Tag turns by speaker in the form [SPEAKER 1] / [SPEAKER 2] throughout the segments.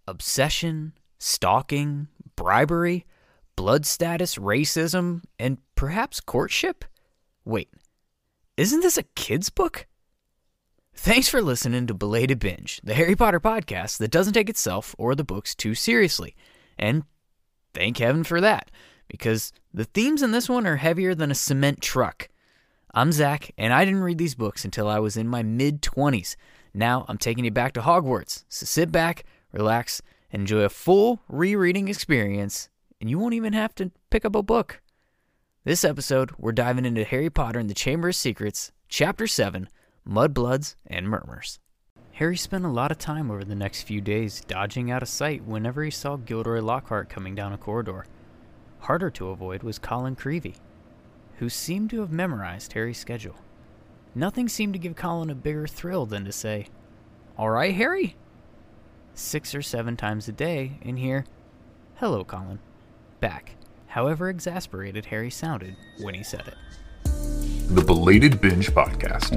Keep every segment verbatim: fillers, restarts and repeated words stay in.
[SPEAKER 1] obsession, stalking, bribery, blood status, racism, and perhaps courtship? Wait, isn't this a kid's book? Thanks for listening to Belated Binge, the Harry Potter podcast that doesn't take itself or the books too seriously. And thank heaven for that, because the themes in this one are heavier than a cement truck. I'm Zach, and I didn't read these books until I was in my mid-twenties. Now I'm taking you back to Hogwarts, so sit back, relax, and enjoy a full rereading experience, and you won't even have to pick up a book. This episode, we're diving into Harry Potter and the Chamber of Secrets, Chapter seven, Mudbloods and Murmurs. Harry spent a lot of time over the next few days dodging out of sight whenever he saw Gilderoy Lockhart coming down a corridor. Harder to avoid was Colin Creevey, who seemed to have memorized Harry's schedule. Nothing seemed to give Colin a bigger thrill than to say, "All right, Harry?" Six or seven times a day and hear, "Hello, Colin," back, however exasperated Harry sounded when he said it.
[SPEAKER 2] The Belated Binge Podcast.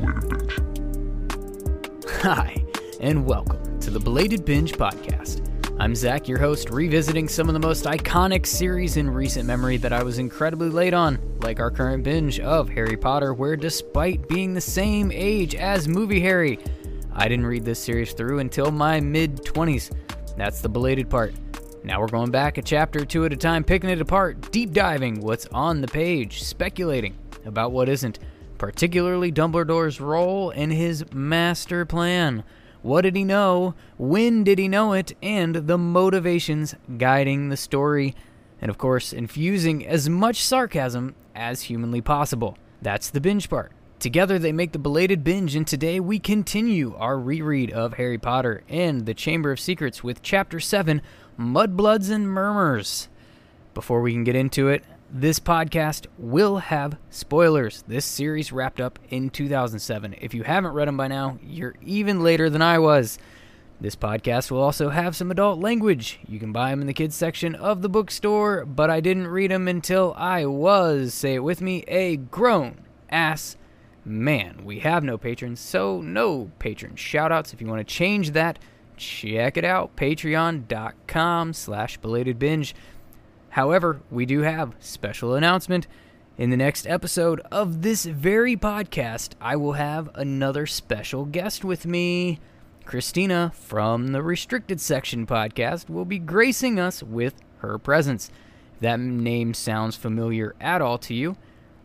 [SPEAKER 1] Hi, and welcome to the Belated Binge Podcast. I'm Zach, your host, revisiting some of the most iconic series in recent memory that I was incredibly late on, like our current binge of Harry Potter, where despite being the same age as movie Harry, I didn't read this series through until my mid-twenties. That's the belated part. Now we're going back a chapter or two at a time, picking it apart, deep diving what's on the page, speculating about what isn't, particularly Dumbledore's role and his master plan. What did he know? When did he know it? And the motivations guiding the story. And of course, infusing as much sarcasm as humanly possible. That's the binge part. Together they make the Belated Binge, and today we continue our reread of Harry Potter and the Chamber of Secrets with Chapter seven, Mudbloods and Murmurs. Before we can get into it, this podcast will have spoilers. This series wrapped up in two thousand seven. If you haven't read them by now, you're even later than I was. This podcast will also have some adult language. You can buy them in the kids section of the bookstore, but I didn't read them until I was, say it with me, a grown-ass man. We have no patrons, so no patron shoutouts. If you want to change that, check it out, patreon.com slash belatedbinge. However, we do have special announcement. In the next episode of this very podcast, I will have another special guest with me. Christina from the Restricted Section podcast will be gracing us with her presence. If that name sounds familiar at all to you,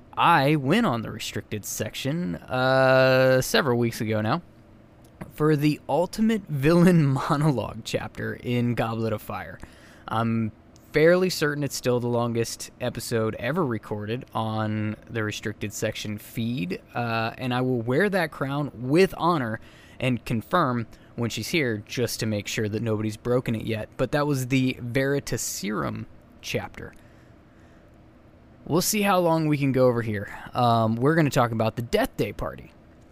[SPEAKER 1] I went on the Restricted Section uh, several weeks ago now for the Ultimate Villain Monologue chapter in Goblet of Fire. I'm fairly certain it's still the longest episode ever recorded on the Restricted Section feed, uh, and I will wear that crown with honor and confirm when she's here just to make sure that nobody's broken it yet. But that was the Veritaserum chapter. We'll see how long we can go over here. Um, we're going to talk about the Death Day Party.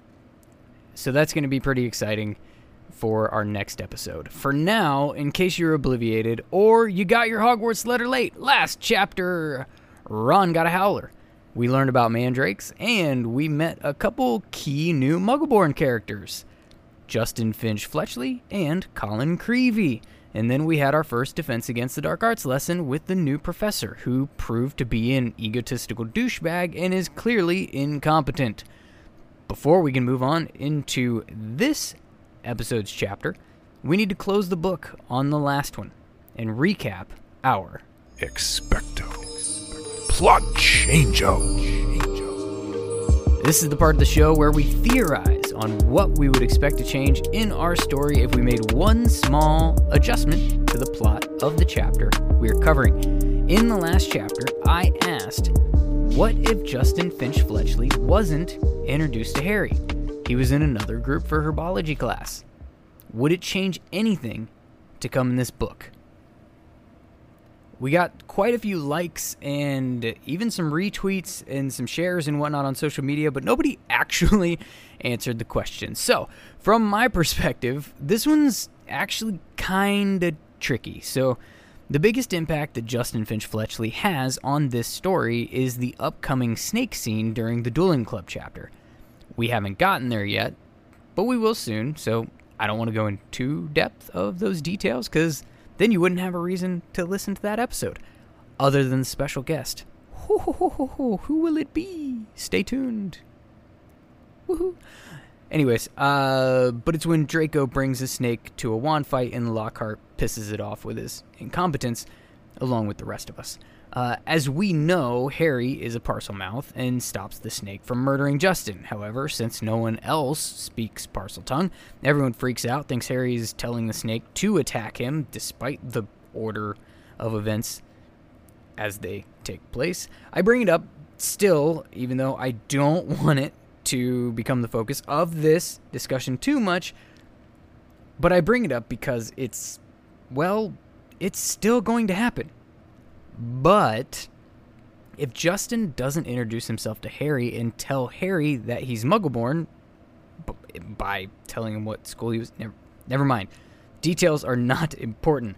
[SPEAKER 1] So that's going to be pretty exciting for our next episode. For now, in case you're obliviated or you got your Hogwarts letter late, last chapter, Ron got a howler. We learned about mandrakes, and we met a couple key new Muggleborn characters, Justin Finch Fletchley and Colin Creevey. And then we had our first Defense Against the Dark Arts lesson with the new professor, who proved to be an egotistical douchebag and is clearly incompetent. Before we can move on into this episode's chapter, we need to close the book on the last one and recap our
[SPEAKER 2] Expecto Plot Change-O.
[SPEAKER 1] This is the part of the show where we theorize on what we would expect to change in our story if we made one small adjustment to the plot of the chapter we're covering. In the last chapter, I asked, what if Justin Finch Fletchley wasn't introduced to Harry? He was in another group for herbology class. Would it change anything to come in this book? We got quite a few likes and even some retweets and some shares and whatnot on social media, but nobody actually answered the question. So, from my perspective, this one's actually kind of tricky. So, the biggest impact that Justin Finch Fletchley has on this story is the upcoming snake scene during the Dueling Club chapter. We haven't gotten there yet, but we will soon, so I don't want to go in too depth of those details because then you wouldn't have a reason to listen to that episode, other than the special guest. Ho, ho, ho, ho, ho. Who will it be? Stay tuned. Woohoo. Anyways, uh, but it's when Draco brings a snake to a wand fight and Lockhart pisses it off with his incompetence, along with the rest of us. Uh, as we know, Harry is a Parselmouth and stops the snake from murdering Justin. However, since no one else speaks Parseltongue, everyone freaks out, thinks Harry is telling the snake to attack him, despite the order of events as they take place. I bring it up still, even though I don't want it to become the focus of this discussion too much, but I bring it up because it's, well, it's still going to happen. But if Justin doesn't introduce himself to Harry and tell Harry that he's Muggleborn b- by telling him what school he was, never, never mind. Details are not important.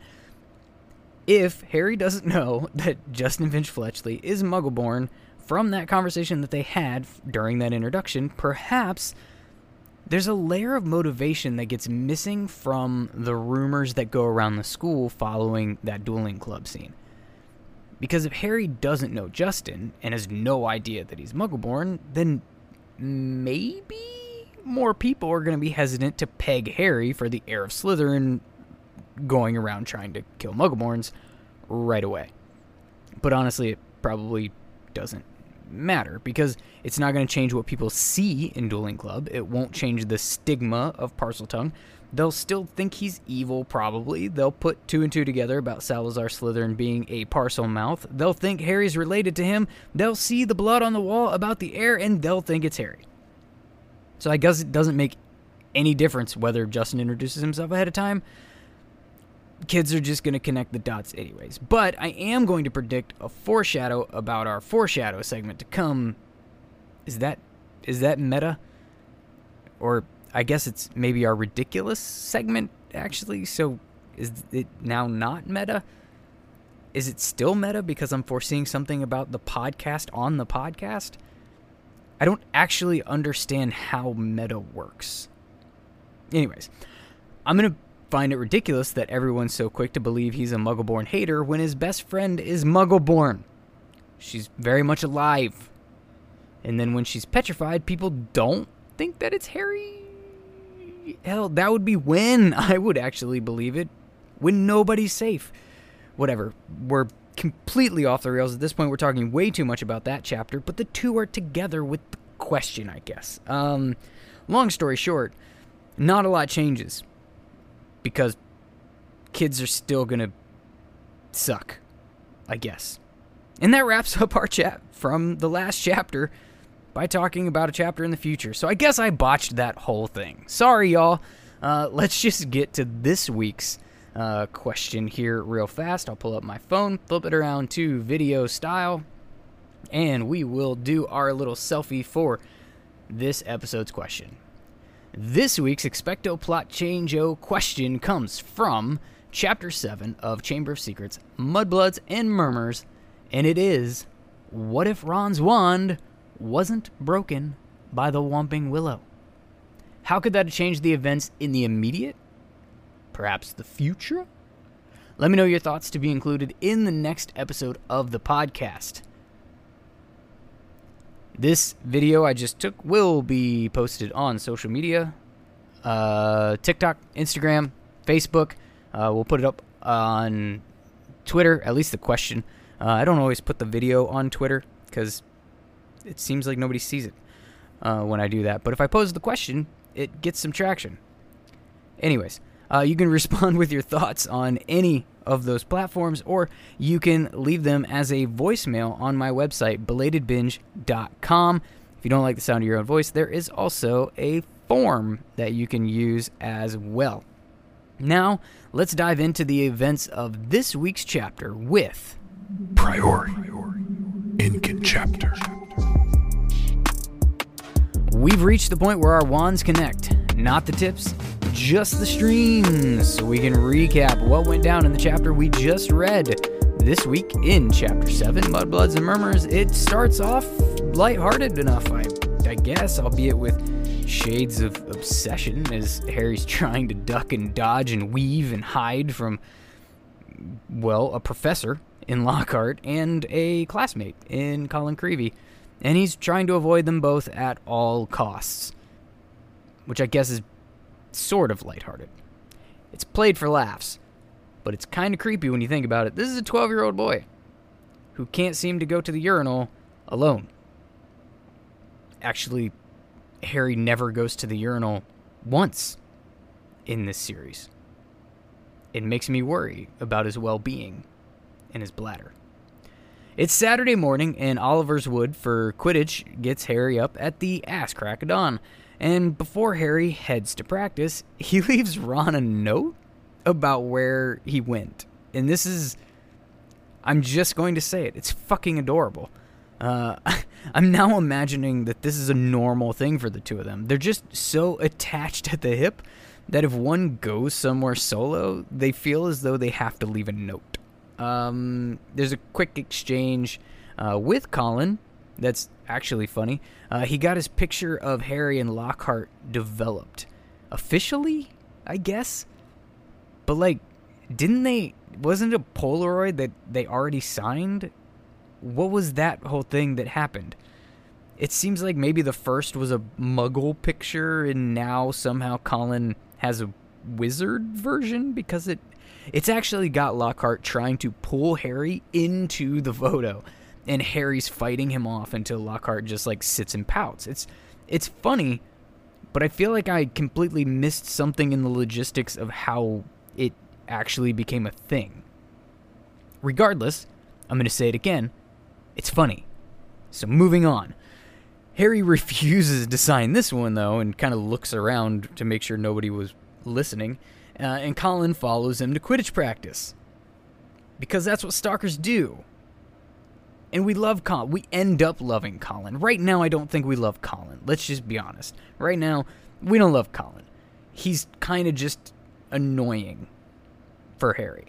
[SPEAKER 1] If Harry doesn't know that Justin Finch Fletchley is Muggleborn from that conversation that they had during that introduction, perhaps there's a layer of motivation that gets missing from the rumors that go around the school following that dueling club scene. Because if Harry doesn't know Justin and has no idea that he's Muggleborn, then maybe more people are going to be hesitant to peg Harry for the heir of Slytherin going around trying to kill Muggleborns right away. But honestly, it probably doesn't matter, because it's not going to change what people see in Dueling Club. It won't change the stigma of Parseltongue. They'll still think he's evil, probably. They'll put two and two together about Salazar Slytherin being a Parselmouth. They'll think Harry's related to him. They'll see the blood on the wall about the heir, and they'll think it's Harry. So I guess it doesn't make any difference whether Justin introduces himself ahead of time. Kids are just going to connect the dots anyways. But I am going to predict a foreshadow about our foreshadow segment to come. Is that is that meta? Or I guess it's maybe our ridiculous segment, actually. So is it now not meta? Is it still meta because I'm foreseeing something about the podcast on the podcast? I don't actually understand how meta works. Anyways, I'm going to find it ridiculous that everyone's so quick to believe he's a Muggleborn hater when his best friend is Muggleborn. She's very much alive. And then when she's petrified, people don't think that it's Harry. Hell, that would be when I would actually believe it. When nobody's safe. Whatever. We're completely off the rails at this point. We're talking way too much about that chapter, but the two are together with the question, I guess. Um, long story short, not a lot changes. Because kids are still going to suck, I guess. And that wraps up our chat from the last chapter by talking about a chapter in the future. So I guess I botched that whole thing. Sorry, y'all. Uh, let's just get to this week's uh, question here real fast. I'll pull up my phone, flip it around to video style, and we will do our little selfie for this episode's question. This week's Expecto Plot Change-O question comes from Chapter seven of Chamber of Secrets, Mudbloods and Murmurs, and it is, what if Ron's wand wasn't broken by the Whomping Willow? How could that have changed the events in the immediate? Perhaps the future? Let me know your thoughts to be included in the next episode of the podcast. This video I just took will be posted on social media, uh, TikTok, Instagram, Facebook. Uh, we'll put it up on Twitter, at least the question. Uh, I don't always put the video on Twitter because it seems like nobody sees it uh, when I do that. But if I pose the question, it gets some traction. Anyways, uh, you can respond with your thoughts on any of those platforms, or you can leave them as a voicemail on my website, belated binge dot com. If you don't like the sound of your own voice, there is also a form that you can use as well. Now, let's dive into the events of this week's chapter with
[SPEAKER 2] Priority. Incan chapter.
[SPEAKER 1] We've reached the point where our wands connect. Not the tips, just the streams. So we can recap what went down in the chapter we just read. This week in Chapter seven, Mudbloods and Murmurs, it starts off lighthearted enough, I, I guess, albeit with shades of obsession as Harry's trying to duck and dodge and weave and hide from well, a professor in Lockhart and a classmate in Colin Creevey. And he's trying to avoid them both at all costs, which I guess is sort of lighthearted. It's played for laughs, but it's kind of creepy when you think about it. This is a twelve-year-old boy who can't seem to go to the urinal alone. Actually, Harry never goes to the urinal once in this series. It makes me worry about his well-being and his bladder. It's Saturday morning, and Oliver's Wood for Quidditch gets Harry up at the ass crack of dawn. And before Harry heads to practice, he leaves Ron a note about where he went. And this is... I'm just going to say it. It's fucking adorable. Uh, I'm now imagining that this is a normal thing for the two of them. They're just so attached at the hip that if one goes somewhere solo, they feel as though they have to leave a note. Um, there's a quick exchange uh, with Colin that's actually funny. Uh, he got his picture of Harry and Lockhart developed. Officially, I guess? But, like, didn't they... Wasn't it a Polaroid that they already signed? What was that whole thing that happened? It seems like maybe the first was a Muggle picture, and now somehow Colin has a wizard version, because it it's actually got Lockhart trying to pull Harry into the photo, and Harry's fighting him off until Lockhart just like sits and pouts. It's it's funny, but I feel like I completely missed something in the logistics of how it actually became a thing. Regardless, I'm going to say it again, it's funny. So moving on. Harry refuses to sign this one, though, and kind of looks around to make sure nobody was listening, uh, and Colin follows him to Quidditch practice. Because that's what stalkers do. And we love Colin. We end up loving Colin. Right now, I don't think we love Colin. Let's just be honest. Right now, we don't love Colin. He's kind of just annoying for Harry.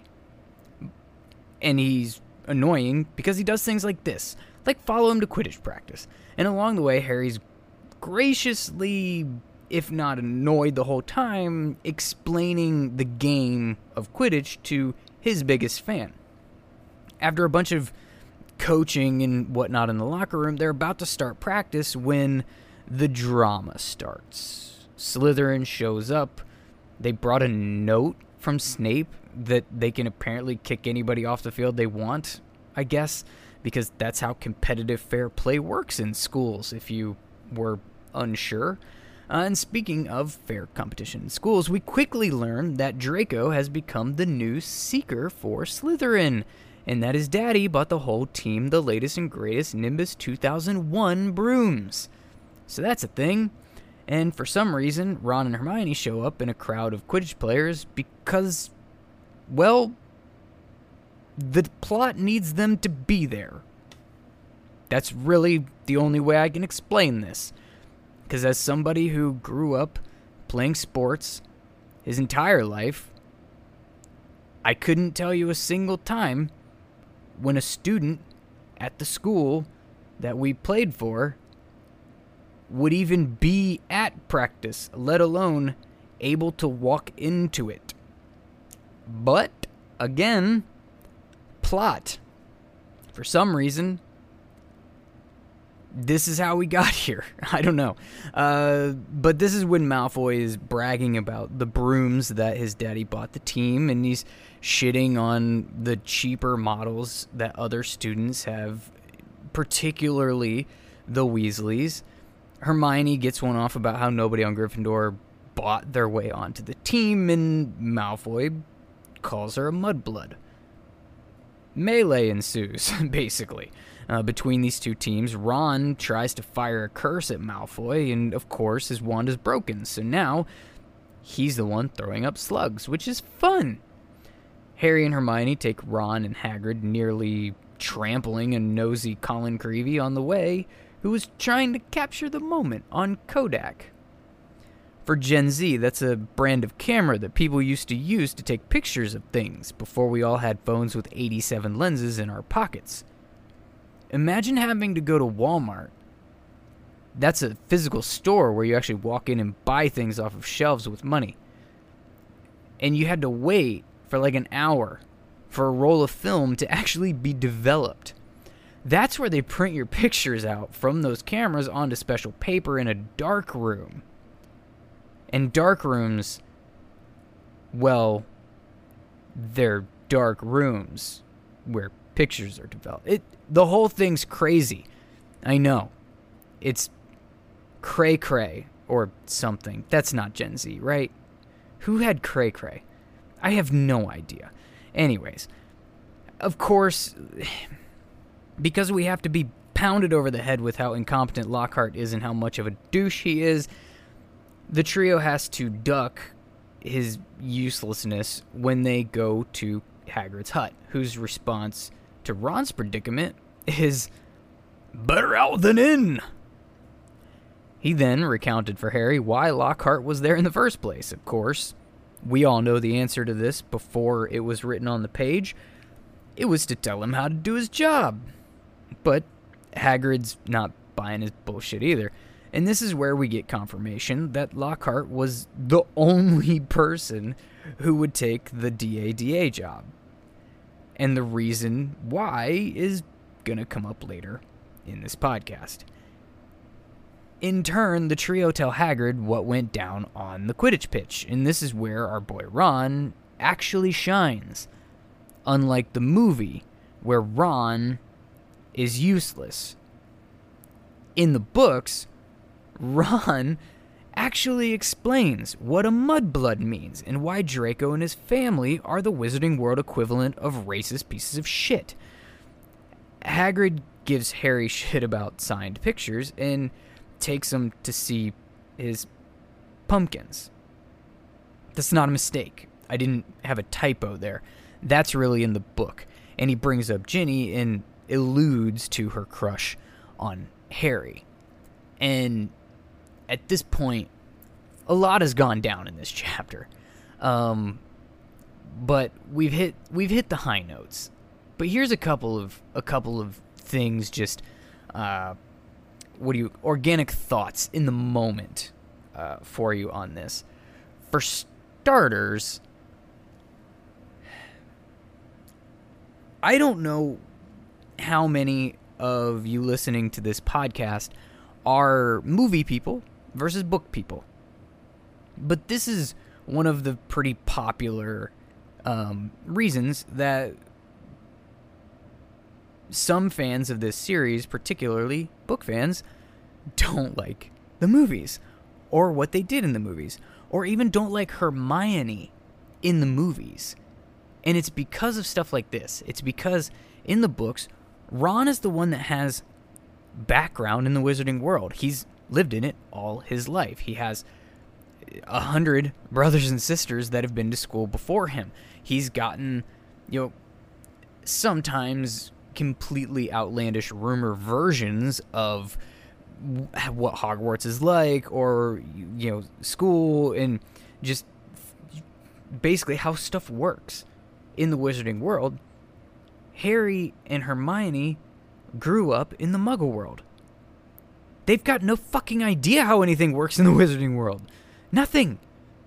[SPEAKER 1] And he's annoying because he does things like this. Like follow him to Quidditch practice. And along the way, Harry's graciously, if not annoyed the whole time, explaining the game of Quidditch to his biggest fan. After a bunch of coaching and whatnot in the locker room, they're about to start practice when the drama starts. Slytherin shows up. They brought a note from Snape that they can apparently kick anybody off the field they want, I guess, because that's how competitive fair play works in schools, if you were unsure. Uh, and speaking of fair competition in schools, we quickly learn that Draco has become the new seeker for Slytherin, and that his daddy bought the whole team the latest and greatest Nimbus two thousand one brooms. So that's a thing. And for some reason, Ron and Hermione show up in a crowd of Quidditch players because, well, the plot needs them to be there. That's really the only way I can explain this. Because as somebody who grew up playing sports his entire life, I couldn't tell you a single time when a student at the school that we played for would even be at practice, let alone able to walk into it. But, again, plot. For some reason, this is how we got here. I don't know. Uh, but this is when Malfoy is bragging about the brooms that his daddy bought the team, and he's shitting on the cheaper models that other students have, particularly the Weasleys. Hermione gets one off about how nobody on Gryffindor bought their way onto the team, and Malfoy calls her a mudblood. Melee ensues, basically. Uh, between these two teams, Ron tries to fire a curse at Malfoy, and of course his wand is broken, so now he's the one throwing up slugs, which is fun. Harry and Hermione take Ron and Hagrid, nearly trampling a nosy Colin Creevey on the way, who was trying to capture the moment on Kodak. For Gen Z, that's a brand of camera that people used to use to take pictures of things before we all had phones with eighty-seven lenses in our pockets. Imagine having to go to Walmart. That's a physical store where you actually walk in and buy things off of shelves with money. And you had to wait for like an hour for a roll of film to actually be developed. That's where they print your pictures out from those cameras onto special paper in a dark room. And dark rooms, well, they're dark rooms where pictures are developed. It, the whole thing's crazy. I know. It's cray-cray or something. That's not Gen Z, right? Who had cray-cray? I have no idea. Anyways, of course, because we have to be pounded over the head with how incompetent Lockhart is and how much of a douche he is, the trio has to duck his uselessness when they go to Hagrid's hut, whose response to Ron's predicament is, "Better out than in." He then recounted for Harry why Lockhart was there in the first place. Of course, we all know the answer to this before it was written on the page. It was to tell him how to do his job. But Hagrid's not buying his bullshit either. And this is where we get confirmation that Lockhart was the only person who would take the D A D A job. And the reason why is going to come up later in this podcast. In turn, the trio tell Hagrid what went down on the Quidditch pitch, and this is where our boy Ron actually shines. Unlike the movie, where Ron is useless. In the books, Ron actually explains what a mudblood means and why Draco and his family are the Wizarding World equivalent of racist pieces of shit. Hagrid gives Harry shit about signed pictures and takes him to see his pumpkins. That's not a mistake. I didn't have a typo there. That's really in the book. And he brings up Ginny and alludes to her crush on Harry. And at this point, a lot has gone down in this chapter. Um, but we've hit we've hit the high notes. But here's a couple of a couple of things just uh what do you organic thoughts in the moment uh, for you on this. For starters, I don't know how many of you listening to this podcast are movie people versus book people, but this is one of the pretty popular um, reasons that some fans of this series, particularly book fans, don't like the movies or what they did in the movies, or even don't like Hermione in the movies. And it's because of stuff like this. It's because in the books, Ron is the one that has background in the Wizarding World. He's lived in it all his life. He has a hundred brothers and sisters that have been to school before him. He's gotten, you know, sometimes completely outlandish rumor versions of what Hogwarts is like, or, you know, school, and just basically how stuff works in the Wizarding World. Harry and Hermione grew up in the Muggle world. They've got no fucking idea how anything works in the Wizarding World. Nothing.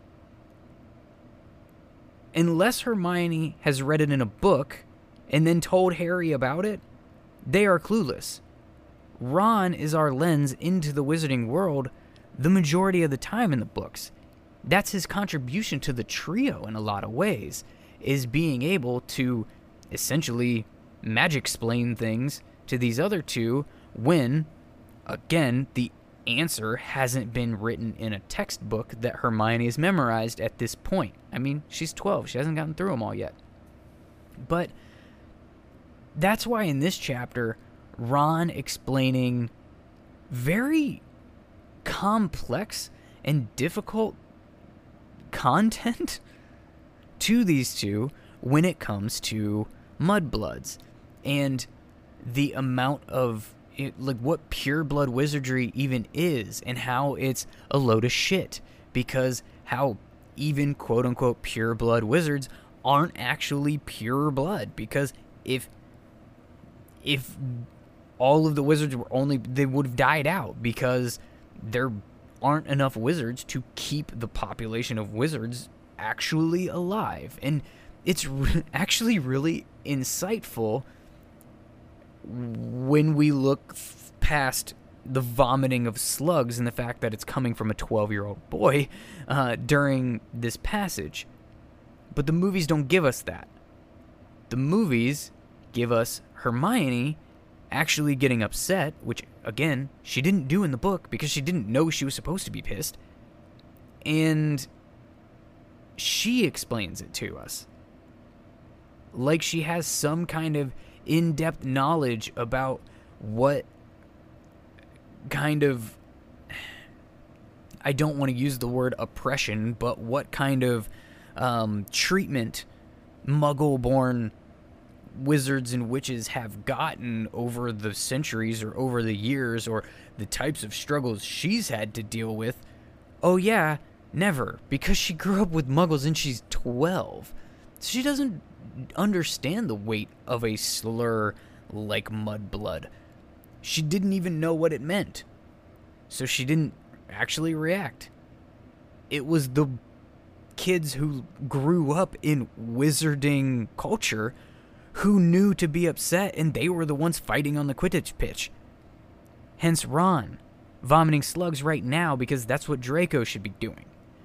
[SPEAKER 1] Unless Hermione has read it in a book and then told Harry about it, they are clueless. Ron is our lens into the Wizarding World the majority of the time in the books. That's his contribution to the trio in a lot of ways, is being able to essentially magic-splain things to these other two when, again, the answer hasn't been written in a textbook that Hermione has memorized at this point. I mean, she's twelve. She hasn't gotten through them all yet. But that's why in this chapter, Ron explaining very complex and difficult content to these two when it comes to mudbloods and the amount of it, like what pure blood wizardry even is, and how it's a load of shit, because how even quote unquote pure blood wizards aren't actually pure blood, because if if all of the wizards were only, they would have died out, because there aren't enough wizards to keep the population of wizards actually alive. And it's re- actually really insightful when we look f- past the vomiting of slugs and the fact that it's coming from a twelve-year-old boy uh, during this passage. But the movies don't give us that. The movies give us Hermione actually getting upset, which, again, she didn't do in the book because she didn't know she was supposed to be pissed. And she explains it to us. Like she has some kind of in-depth knowledge about what kind of, I don't want to use the word oppression, but what kind of um, treatment Muggle-born wizards and witches have gotten over the centuries or over the years, or the types of struggles she's had to deal with. Oh yeah, never, because she grew up with Muggles and she's twelve. She doesn't understand the weight of a slur like mudblood. She didn't even know what it meant, so she didn't actually react. It was the kids who grew up in wizarding culture who knew to be upset, and they were the ones fighting on the Quidditch pitch. Hence Ron vomiting slugs right now, because that's what Draco should be doing.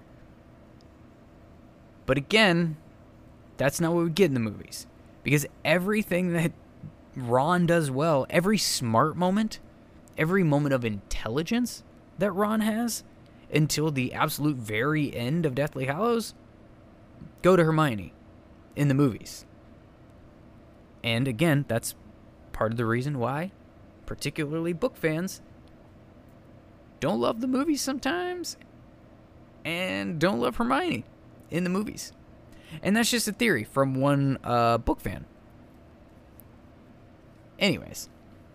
[SPEAKER 1] But again, that's not what we get in the movies, because everything that Ron does well, every smart moment, every moment of intelligence that Ron has, until the absolute very end of Deathly Hallows, go to Hermione in the movies. And again, that's part of the reason why, particularly book fans, don't love the movies sometimes, and don't love Hermione in the movies. And that's just a theory from one uh, book fan. Anyways,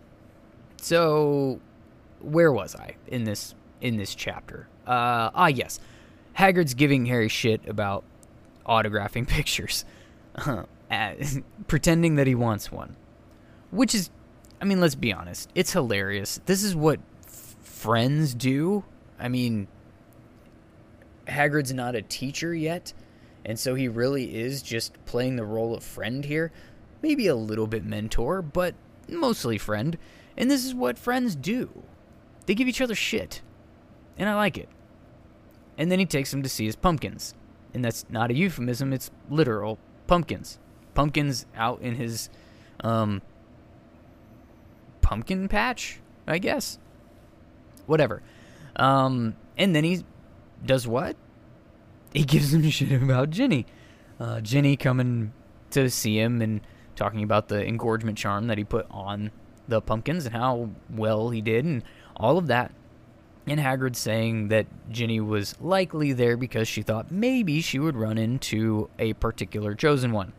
[SPEAKER 1] so where was I in this in this chapter? Uh, ah, yes, Hagrid's giving Harry shit about autographing pictures, uh, pretending that he wants one, which is, I mean, let's be honest, it's hilarious. This is what f- friends do. I mean, Hagrid's not a teacher yet, and so he really is just playing the role of friend here. Maybe a little bit mentor, but mostly friend. And this is what friends do. They give each other shit. And I like it. And then he takes him to see his pumpkins. And that's not a euphemism, it's literal pumpkins. Pumpkins out in his um, pumpkin patch, I guess. Whatever. Um, and then he does what? He gives him shit about Ginny. Uh, Ginny coming to see him and talking about the engorgement charm that he put on the pumpkins and how well he did and all of that. And Hagrid saying that Ginny was likely there because she thought maybe she would run into a particular chosen one.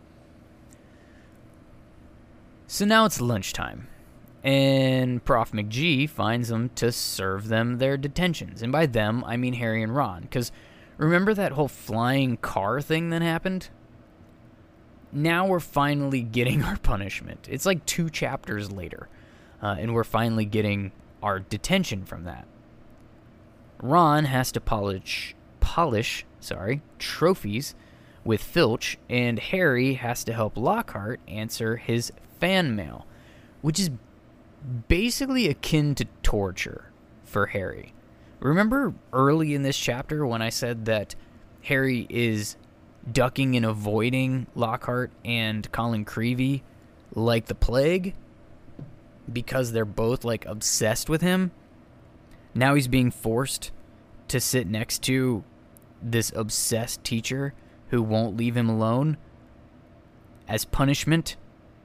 [SPEAKER 1] So now it's lunchtime, and Prof McGee finds them to serve them their detentions. And by them, I mean Harry and Ron, because remember that whole flying car thing that happened? Now we're finally getting our punishment. It's like two chapters later, uh, and we're finally getting our detention from that. Ron has to polish, polish, sorry, trophies with Filch, and Harry has to help Lockhart answer his fan mail, which is basically akin to torture for Harry. Remember early in this chapter when I said that Harry is ducking and avoiding Lockhart and Colin Creevey like the plague because they're both like obsessed with him? Now he's being forced to sit next to this obsessed teacher who won't leave him alone as punishment.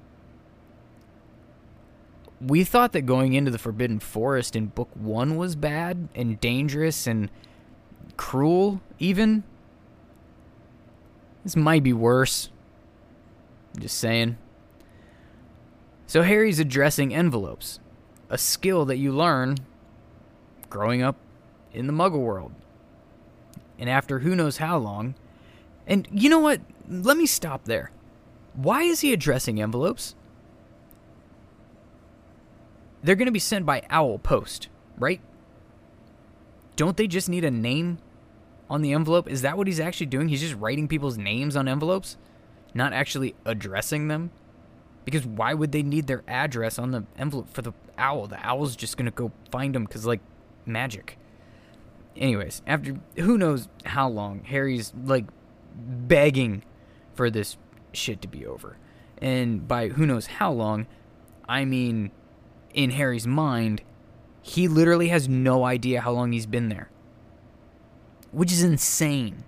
[SPEAKER 1] We thought that going into the Forbidden Forest in book one was bad and dangerous and cruel even. This might be worse. I'm just saying. So Harry's addressing envelopes, a skill that you learn growing up in the Muggle world. And after who knows how long. And you know what? Let me stop there. Why is he addressing envelopes? They're going to be sent by owl post, right? Don't they just need a name on the envelope? Is that what he's actually doing? He's just writing people's names on envelopes? not actually addressing them. Because why would they need their address on the envelope for the owl? The owl's just going to go find them because, like, magic. Anyways, after who knows how long, Harry's, like, begging for this shit to be over. And by who knows how long, I mean, in Harry's mind, he literally has no idea how long he's been there. Which is insane.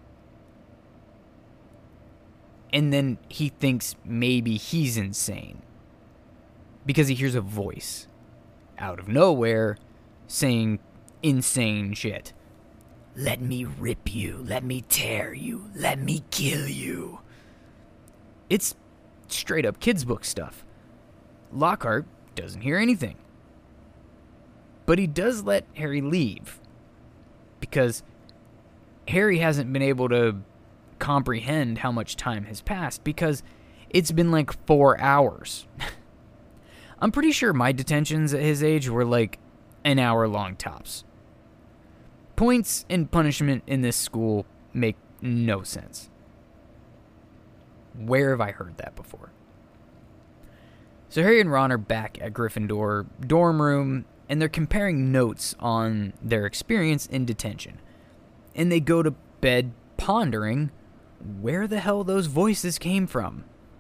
[SPEAKER 1] And then he thinks maybe he's insane. Because he hears a voice out of nowhere saying insane shit. Let me rip you. Let me tear you. Let me kill you. It's straight up kids' book stuff. Lockhart doesn't hear anything. But he does let Harry leave. Because Harry hasn't been able to comprehend how much time has passed because it's been like four hours. I'm pretty sure my detentions at his age were like an hour long tops. Points and punishment in this school make no sense. Where have I heard that before? So Harry and Ron are back at Gryffindor dorm room and they're comparing notes on their experience in detention. And they go to bed pondering where the hell those voices came from.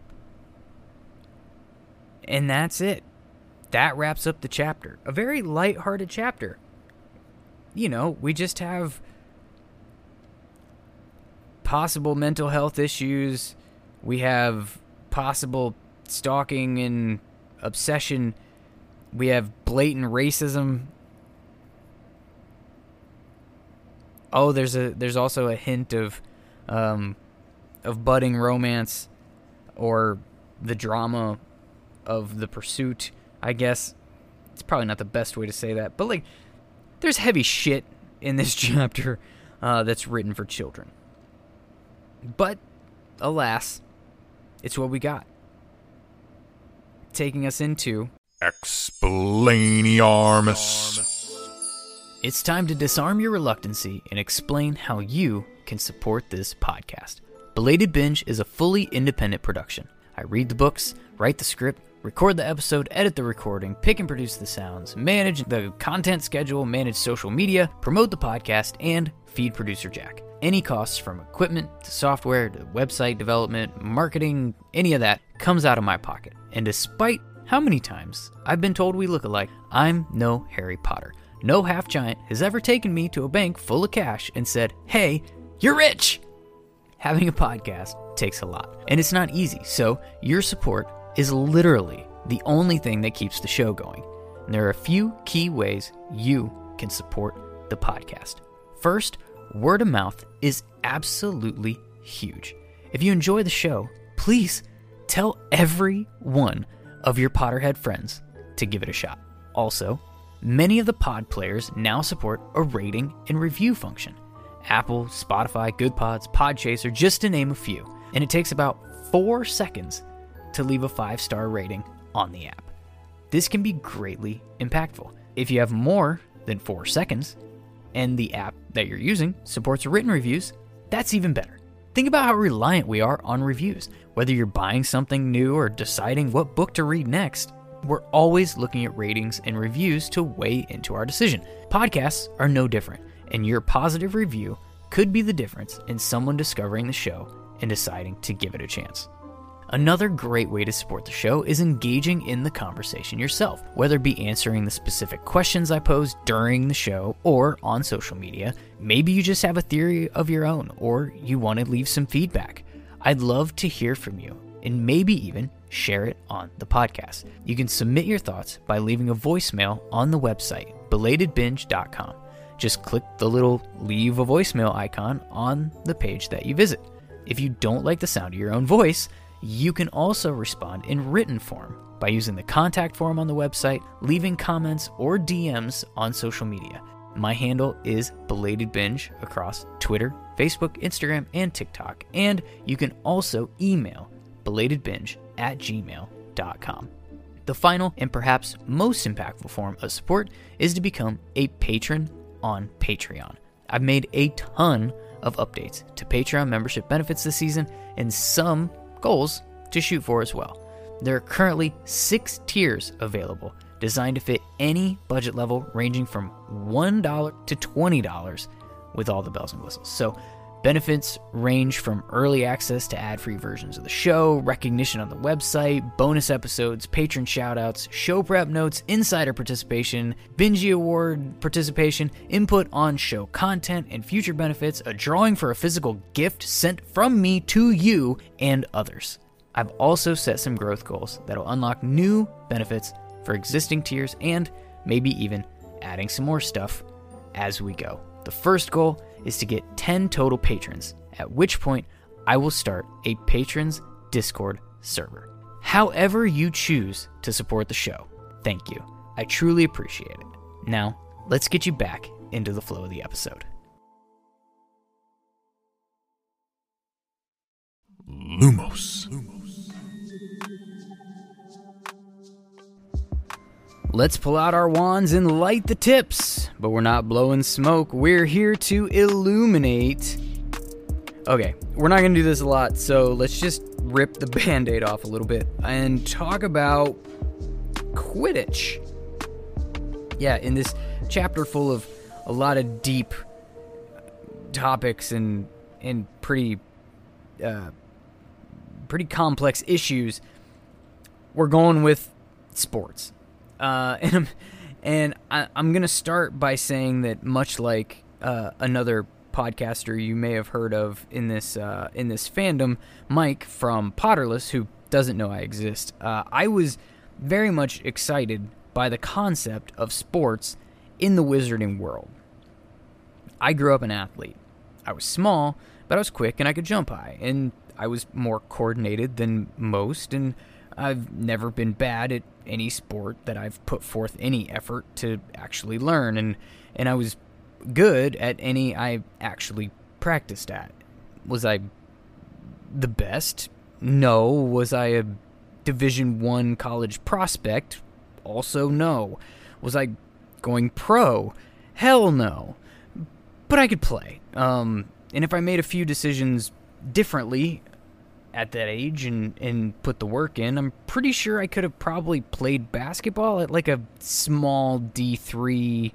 [SPEAKER 1] And that's it. That wraps up the chapter. A very lighthearted chapter. You know, we just have possible mental health issues. We have possible stalking and obsession. We have blatant racism. Oh, there's a there's also a hint of um of budding romance or the drama of the pursuit, I guess. It's probably not the best way to say that, but like there's heavy shit in this chapter uh, that's written for children. But alas, it's what we got. Taking us into
[SPEAKER 2] Explainiarmus.
[SPEAKER 1] It's time to disarm your reluctancy and explain how you can support this podcast. Belated Binge is a fully independent production. I read the books, write the script, record the episode, edit the recording, pick and produce the sounds, manage the content schedule, manage social media, promote the podcast, and feed producer Jack. Any costs from equipment to software to website development, marketing, any of that comes out of my pocket. And despite how many times I've been told we look alike, I'm no Harry Potter. No half-giant has ever taken me to a bank full of cash and said, hey, you're rich! Having a podcast takes a lot, and it's not easy, so your support is literally the only thing that keeps the show going. And there are a few key ways you can support the podcast. First, word of mouth is absolutely huge. If you enjoy the show, please tell every one of your Potterhead friends to give it a shot. Also, many of the pod players now support a rating and review function. Apple, Spotify, GoodPods, Podchaser, just to name a few. And it takes about four seconds to leave a five-star rating on the app. This can be greatly impactful. If you have more than four seconds, and the app that you're using supports written reviews, that's even better. Think about how reliant we are on reviews. Whether you're buying something new or deciding what book to read next, we're always looking at ratings and reviews to weigh into our decision. Podcasts are no different, and your positive review could be the difference in someone discovering the show and deciding to give it a chance. Another great way to support the show is engaging in the conversation yourself, whether it be answering the specific questions I pose during the show or on social media. Maybe you just have a theory of your own, or you want to leave some feedback. I'd love to hear from you, and maybe even share it on the podcast. You can submit your thoughts by leaving a voicemail on the website, belated binge dot com. Just click the little leave a voicemail icon on the page that you visit. If you don't like the sound of your own voice, you can also respond in written form by using the contact form on the website, leaving comments or D Ms on social media. My handle is Belated Binge across Twitter, Facebook, Instagram, and TikTok. And you can also email belatedbinge at gmail dot com. The final and perhaps most impactful form of support is to become a patron on Patreon. I've made a ton of updates to Patreon membership benefits this season, and some goals to shoot for as well. There are currently six tiers available, designed to fit any budget level ranging from one dollar to twenty dollars with all the bells and whistles. So benefits range from early access to ad-free versions of the show, recognition on the website, bonus episodes, patron shoutouts, show prep notes, insider participation, Bingy Award participation, input on show content, and future benefits, a drawing for a physical gift sent from me to you, and others. I've also set some growth goals that'll unlock new benefits for existing tiers and maybe even adding some more stuff as we go. The first goal is to get ten total patrons, at which point I will start a patrons Discord server. However you choose to support the show, thank you. I truly appreciate it. Now, let's get you back into the flow of the episode.
[SPEAKER 2] Lumos.
[SPEAKER 1] Let's pull out our wands and light the tips, but we're not blowing smoke. We're here to illuminate. Okay, we're not going to do this a lot, so let's just rip the Band-Aid off a little bit and talk about Quidditch. Yeah, in this chapter full of a lot of deep topics and and pretty uh, pretty complex issues, we're going with sports. Uh, and I'm, and I, I'm going to start by saying that much like uh, another podcaster you may have heard of in this uh, in this fandom, Mike from Potterless, who doesn't know I exist, uh, I was very much excited by the concept of sports in the wizarding world. I grew up an athlete. I was small, but I was quick and I could jump high, and I was more coordinated than most, and I've never been bad at any sport that I've put forth any effort to actually learn, and and I was good at any I actually practiced at. Was I the best? No. Was I a Division One college prospect? Also no. Was I going pro? Hell no. But I could play. Um, and if I made a few decisions differently at that age and, and put the work in, I'm pretty sure I could have probably played basketball at like a small D three,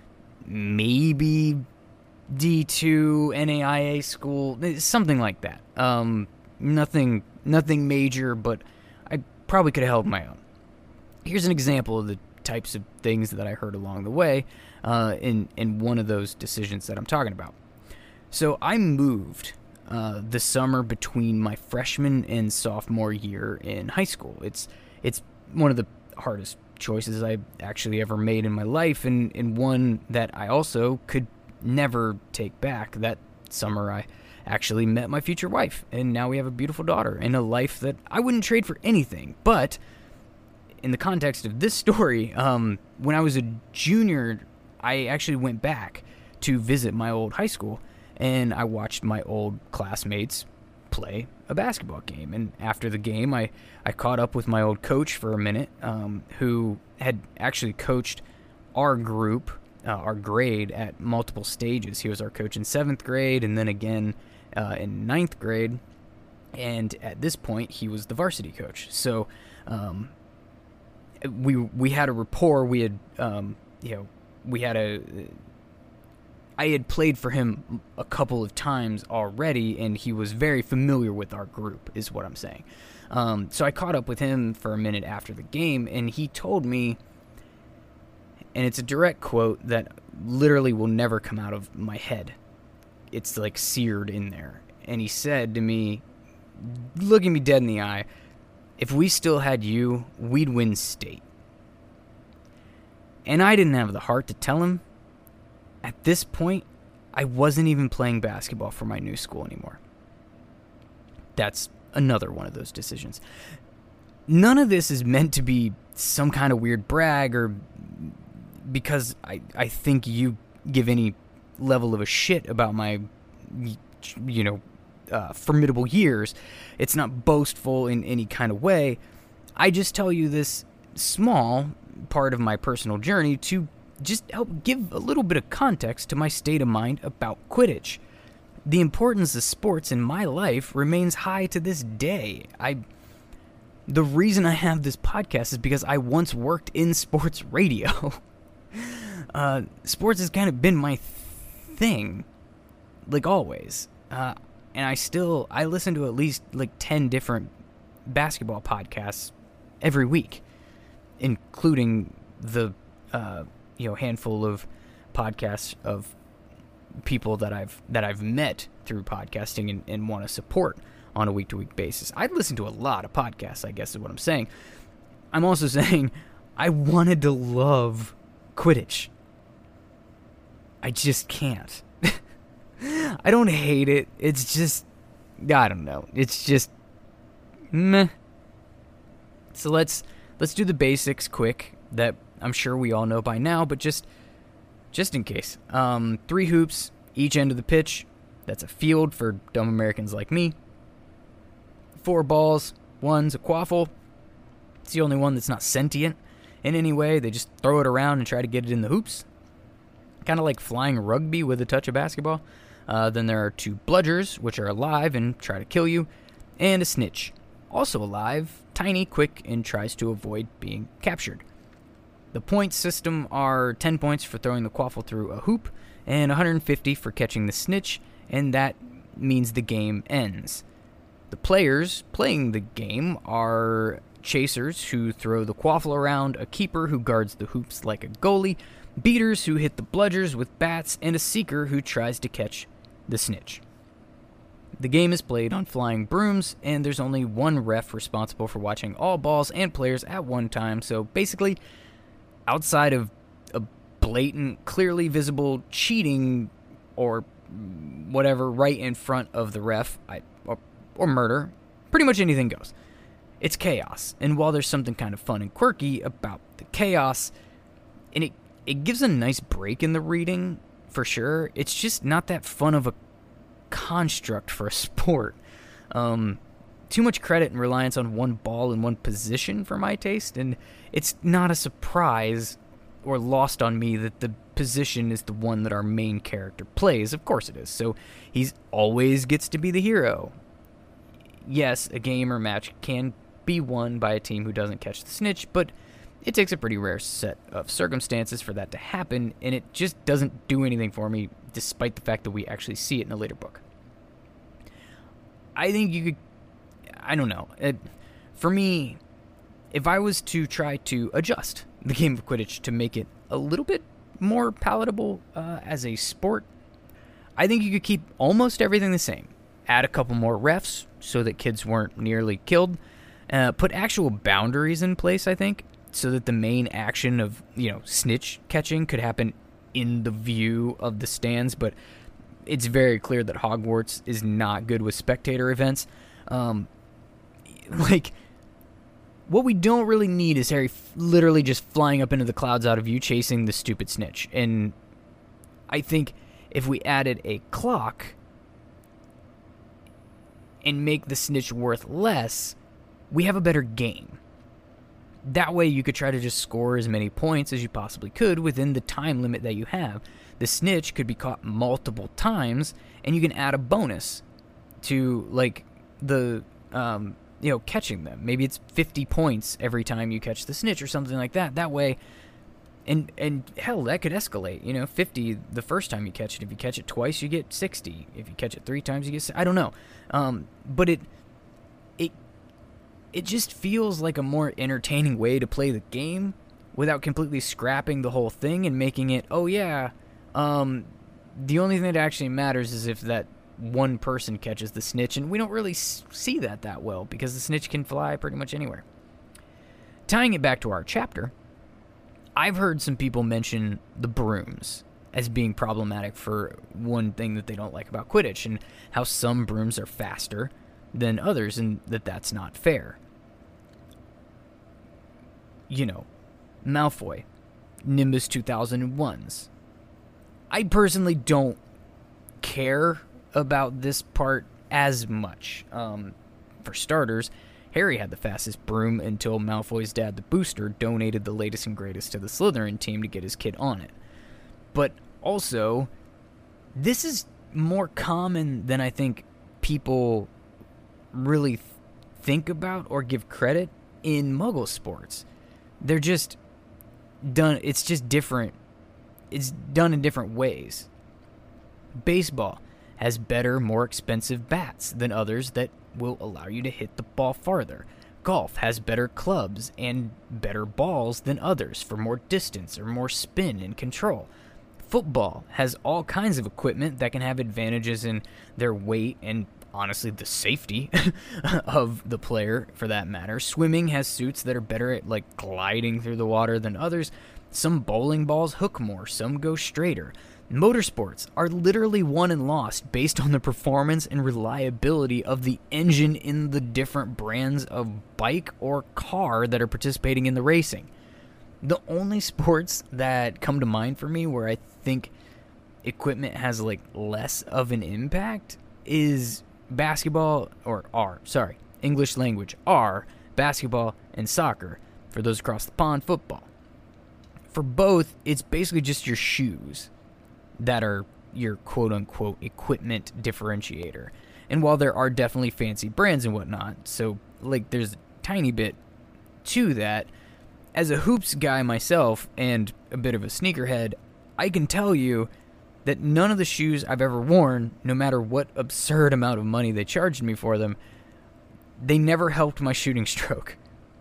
[SPEAKER 1] maybe D two N A I A school, something like that. Um, nothing, nothing major, but I probably could have held my own. Here's an example of the types of things that I heard along the way uh, in, in one of those decisions that I'm talking about. So I moved Uh, the summer between my freshman and sophomore year in high school. It's it's one of the hardest choices I've actually ever made in my life, and, and one that I also could never take back. That summer I actually met my future wife, and now we have a beautiful daughter and a life that I wouldn't trade for anything. But in the context of this story, um, when I was a junior, I actually went back to visit my old high school, and I watched my old classmates play a basketball game. And after the game, I, I caught up with my old coach for a minute, um, who had actually coached our group, uh, our grade, at multiple stages. He was our coach in seventh grade and then again uh, in ninth grade. And at this point, he was the varsity coach. So um, we we had a rapport. We had, um, you know, we had a... I had played for him a couple of times already, and he was very familiar with our group, is what I'm saying. Um, so I caught up with him for a minute after the game, and he told me, and it's a direct quote that literally will never come out of my head. It's like seared in there. And he said to me, looking me dead in the eye, "If we still had you, we'd win state." And I didn't have the heart to tell him. At this point, I wasn't even playing basketball for my new school anymore. That's another one of those decisions. None of this is meant to be some kind of weird brag or because I, I think you give any level of a shit about my, you know, uh, formidable years. It's not boastful in any kind of way. I just tell you this small part of my personal journey to just help give a little bit of context to my state of mind about Quidditch. the importance of sports in my life remains high to this day. I, the reason I have this podcast is because I once worked in sports radio. uh, sports has kind of been my thing, like always. Uh, and I still, I listen to at least like ten different basketball podcasts every week, including the, uh, you know, handful of podcasts of people that I've that I've met through podcasting and, and want to support on a week-to-week basis. I listen to a lot of podcasts, I guess is what I'm saying. I'm also saying I wanted to love Quidditch. I just can't. I don't hate it. It's just, I don't know. It's just, meh. So let's let's do the basics quick that I'm sure we all know by now, but just just in case. Um, three hoops, each end of the pitch. That's a field for dumb Americans like me. Four balls. One's a quaffle. It's the only one that's not sentient in any way. They just throw it around and try to get it in the hoops. Kind of like flying rugby with a touch of basketball. Uh, then there are two bludgers, which are alive and try to kill you. And a snitch, also alive, tiny, quick, and tries to avoid being captured. The point system are ten points for throwing the quaffle through a hoop and one hundred fifty for catching the snitch, and that means the game ends. The players playing the game are chasers who throw the quaffle around, a keeper who guards the hoops like a goalie, beaters who hit the bludgers with bats, and a seeker who tries to catch the snitch. The game is played on flying brooms, and there's only one ref responsible for watching all balls and players at one time, so basically, outside of a blatant, clearly visible cheating or whatever right in front of the ref, I, or, or murder, pretty much anything goes. It's chaos, and while there's something kind of fun and quirky about the chaos, and it, it gives a nice break in the reading, for sure, it's just not that fun of a construct for a sport. Um, too much credit and reliance on one ball and one position for my taste, and it's not a surprise or lost on me that the position is the one that our main character plays. Of course it is. So he's always gets to be the hero. Yes, a game or match can be won by a team who doesn't catch the snitch, but it takes a pretty rare set of circumstances for that to happen, and it just doesn't do anything for me, despite the fact that we actually see it in a later book. I think you could, I don't know, it, for me, if I was to try to adjust the game of Quidditch to make it a little bit more palatable uh, as a sport, I think you could keep almost everything the same. Add a couple more refs so that kids weren't nearly killed. Uh, put actual boundaries in place, I think, so that the main action of, you know, snitch catching could happen in the view of the stands, but it's very clear that Hogwarts is not good with spectator events. Um, like, what we don't really need is Harry f- literally just flying up into the clouds out of view chasing the stupid snitch. And I think if we added a clock and make the snitch worth less, we have a better game. That way you could try to just score as many points as you possibly could within the time limit that you have. The snitch could be caught multiple times, and you can add a bonus to, like, the, um, you know, catching them. Maybe it's fifty points every time you catch the snitch or something like that. That way, and, and hell, that could escalate, you know, fifty the first time you catch it. If you catch it twice, you get sixty. If you catch it three times, you get, I don't know. Um, but it, it, it just feels like a more entertaining way to play the game without completely scrapping the whole thing and making it, oh yeah, um, the only thing that actually matters is if that one person catches the snitch, and we don't really see that that well because the snitch can fly pretty much anywhere. Tying it back to our chapter, I've heard some people mention the brooms as being problematic for one thing that they don't like about Quidditch, and how some brooms are faster than others, and that that's not fair. You know, Malfoy, Nimbus two thousand ones. I personally don't care about this part as much. Um, for starters, Harry had the fastest broom until Malfoy's dad, the Booster, donated the latest and greatest to the Slytherin team to get his kid on it. But also, this is more common than I think people really th- think about or give credit in Muggle sports. They're just done, it's just different. It's done in different ways. Baseball has better, more expensive bats than others that will allow you to hit the ball farther. Golf has better clubs and better balls than others for more distance or more spin and control. Football has all kinds of equipment that can have advantages in their weight and, honestly, the safety of the player, for that matter. Swimming has suits that are better at, like, gliding through the water than others. Some bowling balls hook more, some go straighter. Motorsports are literally won and lost based on the performance and reliability of the engine in the different brands of bike or car that are participating in the racing. The only sports that come to mind for me where I think equipment has like less of an impact is basketball, or are, sorry, English language, are basketball and soccer. For those across the pond, football. For both, it's basically just your shoes that are your quote-unquote equipment differentiator. And while there are definitely fancy brands and whatnot, so like there's a tiny bit to that, as a hoops guy myself and a bit of a sneakerhead, I can tell you that none of the shoes I've ever worn, no matter what absurd amount of money they charged me for them, they never helped my shooting stroke.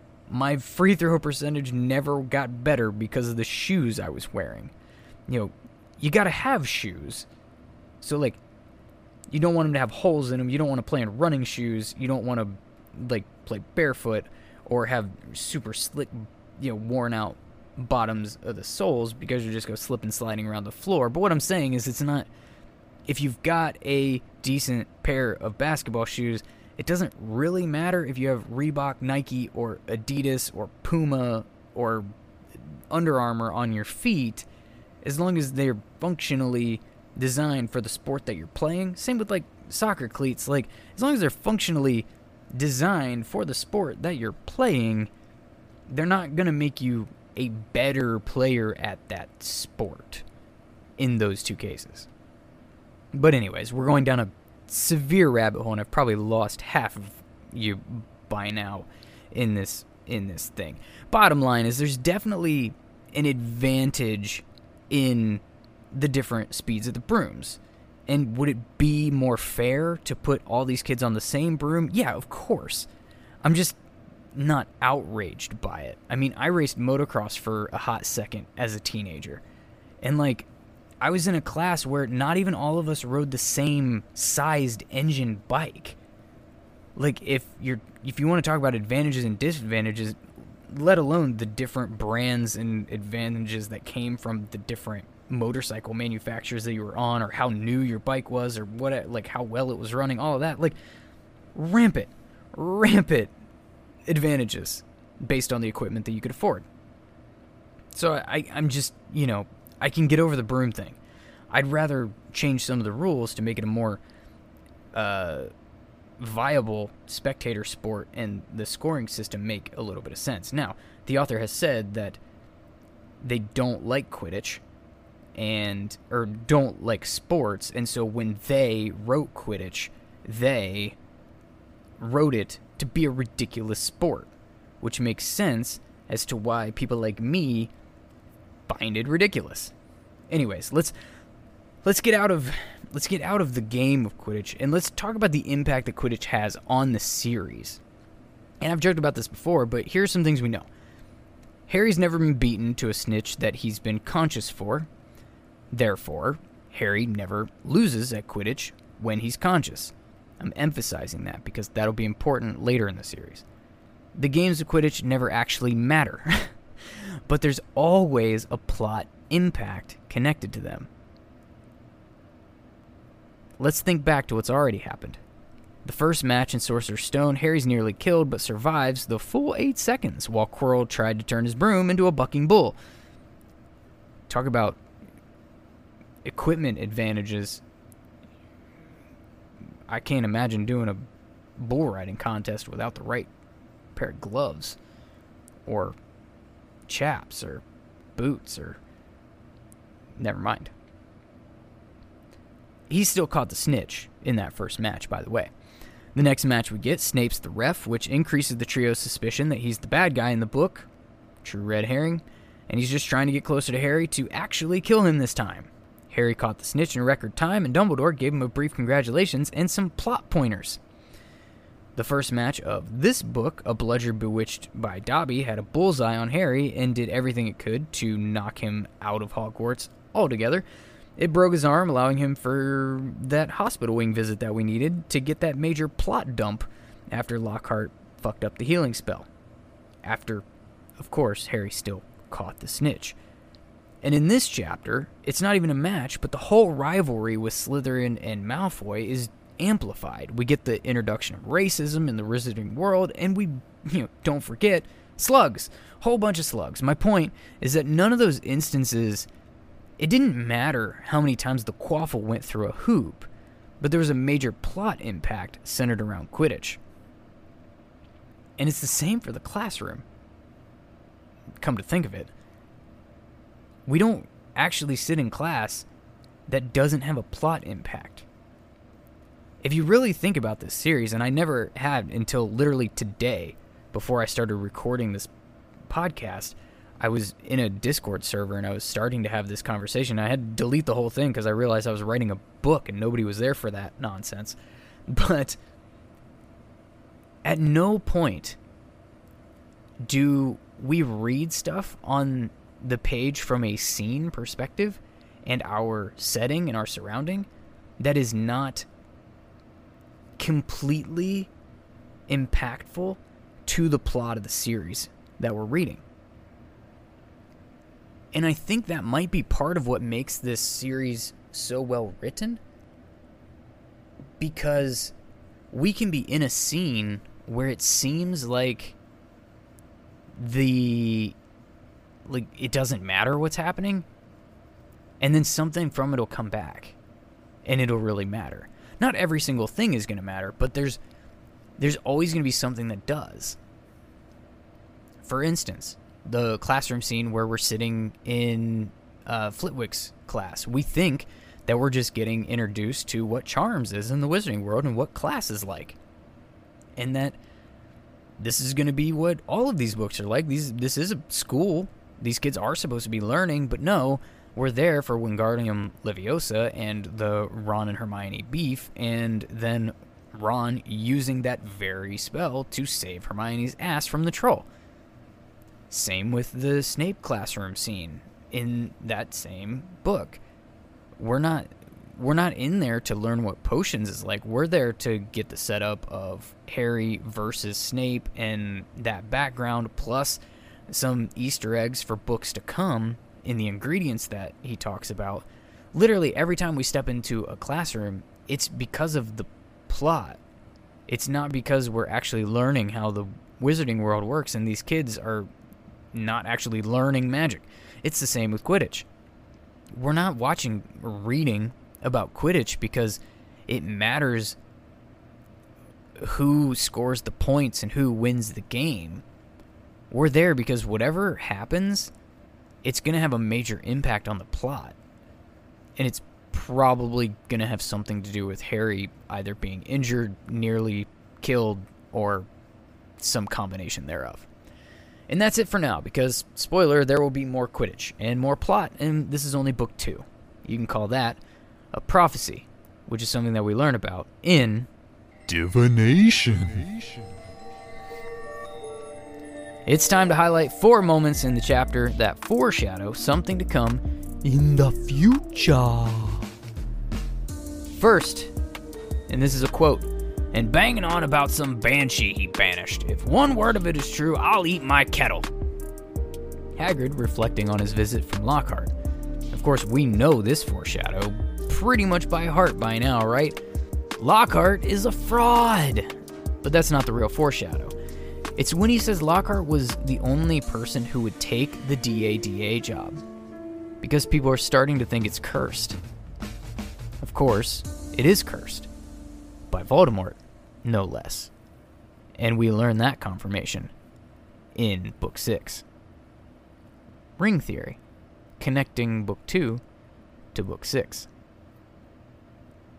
[SPEAKER 1] My free throw percentage never got better because of the shoes I was wearing. You know, you gotta have shoes. So, like, you don't want them to have holes in them. You don't want to play in running shoes. You don't want to, like, play barefoot or have super slick, you know, worn out bottoms of the soles because you just go slip and sliding around the floor. But what I'm saying is it's not, if you've got a decent pair of basketball shoes, it doesn't really matter if you have Reebok, Nike, or Adidas, or Puma, or Under Armour on your feet, as long as they're functionally designed for the sport that you're playing. Same with, like, soccer cleats. Like, as long as they're functionally designed for the sport that you're playing, they're not going to make you a better player at that sport in those two cases. But anyways, we're going down a severe rabbit hole, and I've probably lost half of you by now in this in this thing. Bottom line is there's definitely an advantage in the different speeds of the brooms. And would it be more fair to put all these kids on the same broom? Yeah, of course. I'm just not outraged by it. I mean, I raced motocross for a hot second as a teenager. And, like, I was in a class where not even all of us rode the same sized engine bike. Like, if you're if you want to talk about advantages and disadvantages, let alone the different brands and advantages that came from the different motorcycle manufacturers that you were on, or how new your bike was, or what, like how well it was running, all of that, like rampant, rampant advantages based on the equipment that you could afford. So I, I'm just, you know, I can get over the broom thing. I'd rather change some of the rules to make it a more uh, viable spectator sport and the scoring system make a little bit of sense. Now, the author has said that they don't like Quidditch and or don't like sports, and so when they wrote Quidditch, they wrote it to be a ridiculous sport, which makes sense as to why people like me find it ridiculous. Anyways, let's let's get out of let's get out of the game of Quidditch, and let's talk about the impact that Quidditch has on the series. And I've joked about this before, but here's some things we know. Harry's never been beaten to a snitch that he's been conscious for. Therefore, Harry never loses at Quidditch when he's conscious. I'm emphasizing that because that'll be important later in the series. The games of Quidditch never actually matter, but there's always a plot impact connected to them. Let's think back to what's already happened. The first match in Sorcerer's Stone, Harry's nearly killed but survives the full eight seconds while Quirrell tried to turn his broom into a bucking bull. Talk about equipment advantages. I can't imagine doing a bull riding contest without the right pair of gloves or chaps or boots or... Never mind. he still caught the snitch in that first match, by the way. The next match we get, Snape's the ref, which increases the trio's suspicion that he's the bad guy in the book. True red herring. And he's just trying to get closer to Harry to actually kill him this time. Harry caught the snitch in record time, and Dumbledore gave him a brief congratulations and some plot pointers. The first match of this book, A Bludger Bewitched by Dobby, had a bullseye on Harry and did everything it could to knock him out of Hogwarts altogether. It broke his arm, allowing him for that hospital wing visit that we needed to get that major plot dump after Lockhart fucked up the healing spell. After, of course, Harry still caught the snitch. And in this chapter, it's not even a match, but the whole rivalry with Slytherin and Malfoy is amplified. We get the introduction of racism in the Wizarding World, and we, you know, don't forget, slugs. Whole bunch of slugs. My point is that none of those instances, it didn't matter how many times the Quaffle went through a hoop, but there was a major plot impact centered around Quidditch. And it's the same for the classroom. Come to think of it, we don't actually sit in class that doesn't have a plot impact. If you really think about this series, and I never had until literally today, before I started recording this podcast, I was in a Discord server and I was starting to have this conversation. I had to delete the whole thing because I realized I was writing a book and nobody was there for that nonsense. But at no point do we read stuff on the page from a scene perspective and our setting and our surrounding that is not completely impactful to the plot of the series that we're reading. And I think that might be part of what makes this series so well written, because we can be in a scene where it seems like the like it doesn't matter what's happening, and then something from it'll come back and it'll really matter. Not every single thing is going to matter, but there's there's always going to be something that does. For instance, the classroom scene where we're sitting in uh, Flitwick's class. We think that we're just getting introduced to what Charms is in the Wizarding World and what class is like. And that this is going to be what all of these books are like. These This is a school. These kids are supposed to be learning, but no, we're there for Wingardium Leviosa and the Ron and Hermione beef, and then Ron using that very spell to save Hermione's ass from the troll. Same with the Snape classroom scene in that same book. We're not we're not in there to learn what potions is like. We're there to get the setup of Harry versus Snape and that background, plus some Easter eggs for books to come in the ingredients that he talks about. Literally every time we step into a classroom, it's because of the plot. It's not because we're actually learning how the Wizarding World works and these kids are not actually learning magic. It's the same with Quidditch. We're not watching or reading about Quidditch because it matters who scores the points and who wins the game. We're there because whatever happens, it's going to have a major impact on the plot. And it's probably going to have something to do with Harry either being injured, nearly killed, or some combination thereof. And that's it for now, because, spoiler, there will be more Quidditch and more plot, and this is only book two. You can call that a prophecy, which is something that we learn about in
[SPEAKER 2] Divination.
[SPEAKER 1] It's time to highlight four moments in the chapter that foreshadow something to come in the future. First, and this is a quote, "And banging on about some banshee he banished. If one word of it is true, I'll eat my kettle." Hagrid reflecting on his visit from Lockhart. Of course, we know this foreshadow pretty much by heart by now, right? Lockhart is a fraud. But that's not the real foreshadow. It's when he says Lockhart was the only person who would take the D A D A job, because people are starting to think it's cursed. Of course, it is cursed. By Voldemort, no less. And we learn that confirmation in Book six. Ring theory, connecting Book two to Book six.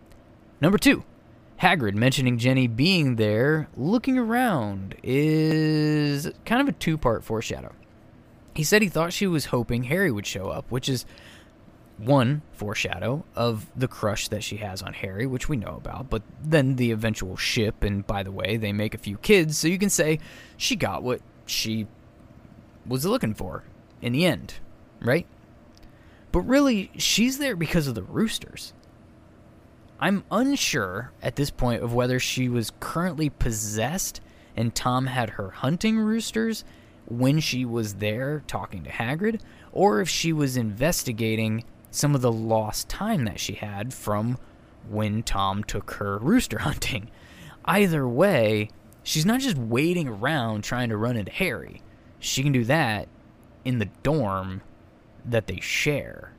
[SPEAKER 1] Number two, Hagrid mentioning Jenny being there, looking around, is kind of a two-part foreshadow. He said he thought she was hoping Harry would show up, which is one foreshadow of the crush that she has on Harry, which we know about, but then the eventual ship, and by the way, they make a few kids, so you can say she got what she was looking for in the end, right? But really, she's there because of the roosters. I'm unsure at this point of whether she was currently possessed and Tom had her hunting roosters when she was there talking to Hagrid, or if she was investigating some of the lost time that she had from when Tom took her rooster hunting. Either way, she's not just waiting around trying to run into Harry. She can do that in the dorm that they share.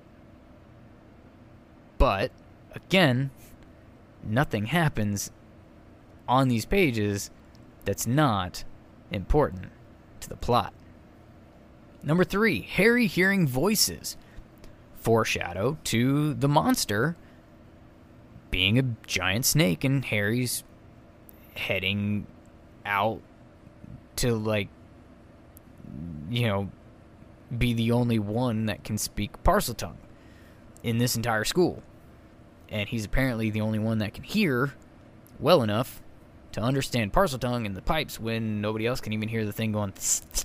[SPEAKER 1] But, again, nothing happens on these pages that's not important to the plot. Number three, Harry hearing voices. Foreshadow to the monster being a giant snake, and Harry's heading out to, like, you know, be the only one that can speak Parseltongue in this entire school. And he's apparently the only one that can hear well enough to understand Parseltongue in the pipes when nobody else can even hear the thing going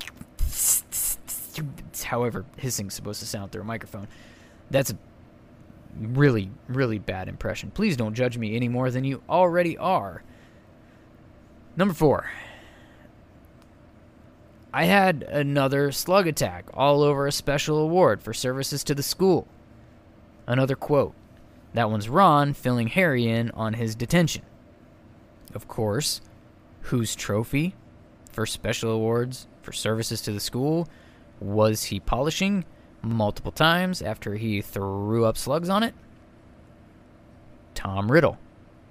[SPEAKER 1] however hissing's supposed to sound through a microphone. That's a really, really bad impression. Please don't judge me any more than you already are. Number four. I had another slug attack all over a special award for services to the school. Another quote. That one's Ron filling Harry in on his detention. Of course, whose trophy for special awards for services to the school was he polishing multiple times after he threw up slugs on it? Tom Riddle.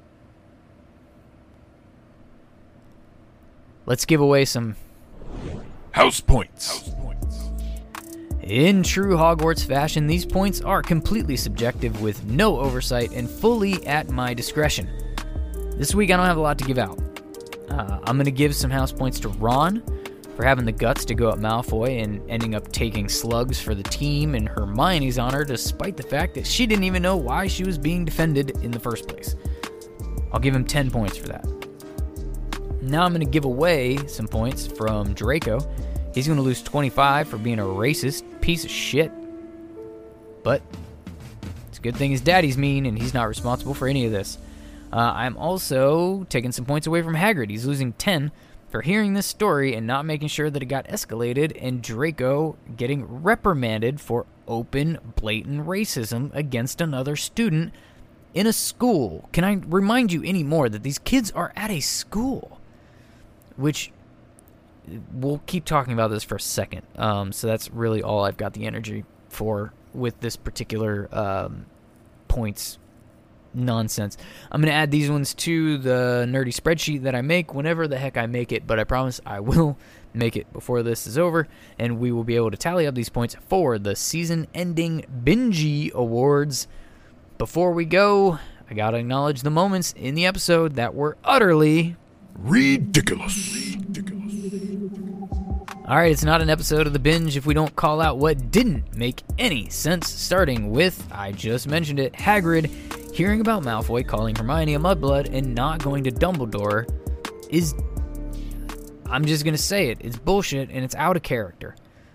[SPEAKER 1] Let's give away some
[SPEAKER 2] house points. House points.
[SPEAKER 1] In true Hogwarts fashion, these points are completely subjective with no oversight and fully at my discretion. This week I don't have a lot to give out. Uh, I'm going to give some house points to Ron for having the guts to go at Malfoy and ending up taking slugs for the team in Hermione's honor, despite the fact that she didn't even know why she was being defended in the first place. I'll give him ten points for that. Now I'm going to give away some points from Draco. He's going to lose twenty-five for being a racist piece of shit. But it's a good thing his daddy's mean and he's not responsible for any of this. Uh, I'm also taking some points away from Hagrid. He's losing ten for hearing this story and not making sure that it got escalated, and Draco getting reprimanded for open, blatant racism against another student in a school. Can I remind you any more that these kids are at a school? Which, we'll keep talking about this for a second. Um, so that's really all I've got the energy for with this particular um, points nonsense. I'm going to add these ones to the nerdy spreadsheet that I make whenever the heck I make it, but I promise I will make it before this is over, and we will be able to tally up these points for the season-ending Bingy Awards. Before we go, I got to acknowledge the moments in the episode that were utterly
[SPEAKER 2] ridiculous. Ridiculous.
[SPEAKER 1] All right, it's not an episode of The Binge if we don't call out what didn't make any sense, starting with, I just mentioned it, Hagrid hearing about Malfoy calling Hermione a mudblood and not going to Dumbledore is, I'm just going to say it, it's bullshit and it's out of character.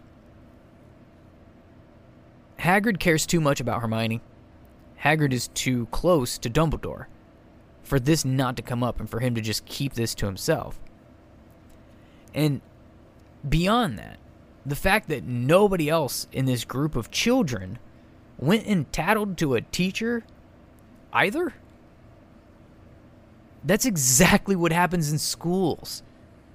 [SPEAKER 1] Hagrid cares too much about Hermione. Hagrid is too close to Dumbledore for this not to come up and for him to just keep this to himself. And beyond that, the fact that nobody else in this group of children went and tattled to a teacher either? That's exactly what happens in schools.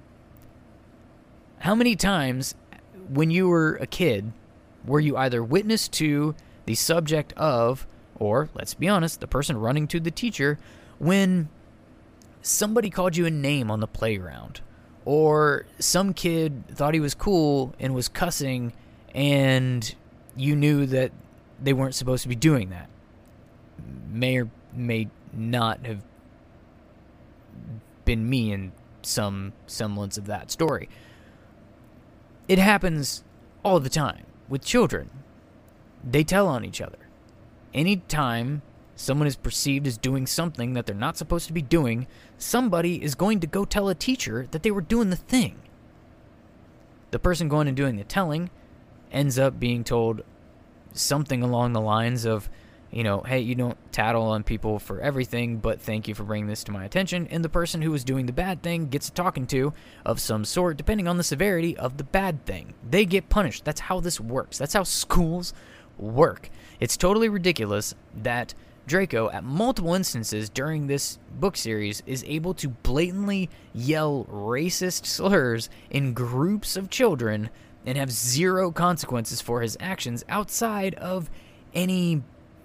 [SPEAKER 1] How many times when you were a kid were you either witness to the subject of, or, let's be honest, the person running to the teacher when somebody called you a name on the playground, or some kid thought he was cool and was cussing and you knew that they weren't supposed to be doing that? May or may not have been me in some semblance of that story. It happens all the time with children. They tell on each other. Anytime someone is perceived as doing something that they're not supposed to be doing, somebody is going to go tell a teacher that they were doing the thing. The person going and doing the telling ends up being told something along the lines of, you know, hey, you don't tattle on people for everything, but thank you for bringing this to my attention. And the person who was doing the bad thing gets a talking to of some sort, depending on the severity of the bad thing. They get punished. That's how this works. That's how schools work. It's totally ridiculous that Draco, at multiple instances during this book series, is able to blatantly yell racist slurs in groups of children and have zero consequences for his actions outside of any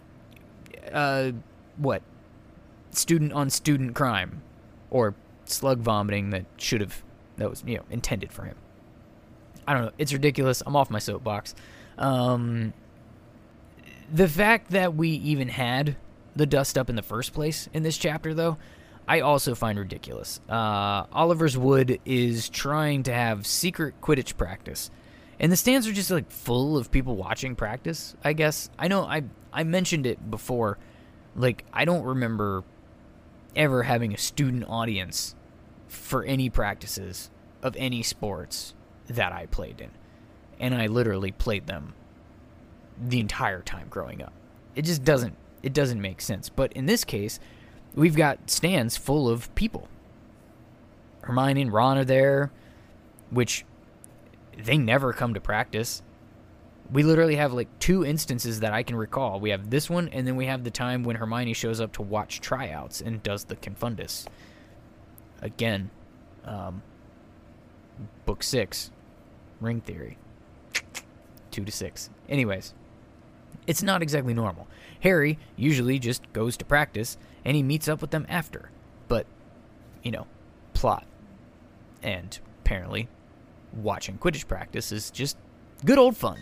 [SPEAKER 1] Uh, what? Student-on-student crime. Or slug vomiting that should have, that was, you know, intended for him. I don't know. It's ridiculous. I'm off my soapbox. Um, the fact that we even had the dust up in the first place in this chapter, though, I also find ridiculous. Uh, Oliver's Wood is trying to have secret Quidditch practice. And the stands are just, like, full of people watching practice, I guess. I know I I mentioned it before. Like, I don't remember ever having a student audience for any practices of any sports that I played in. And I literally played them the entire time growing up. It just doesn't, it doesn't make sense. But in this case, we've got stands full of people. Hermione and Ron are there, which they never come to practice. We literally have like two instances that I can recall. We have this one, and then we have the time when Hermione shows up to watch tryouts and does the Confundus. Again, um, book six, ring theory, two to six. Anyways, it's not exactly normal. Harry usually just goes to practice, and he meets up with them after. But, you know, plot. And apparently, watching Quidditch practice is just good old fun.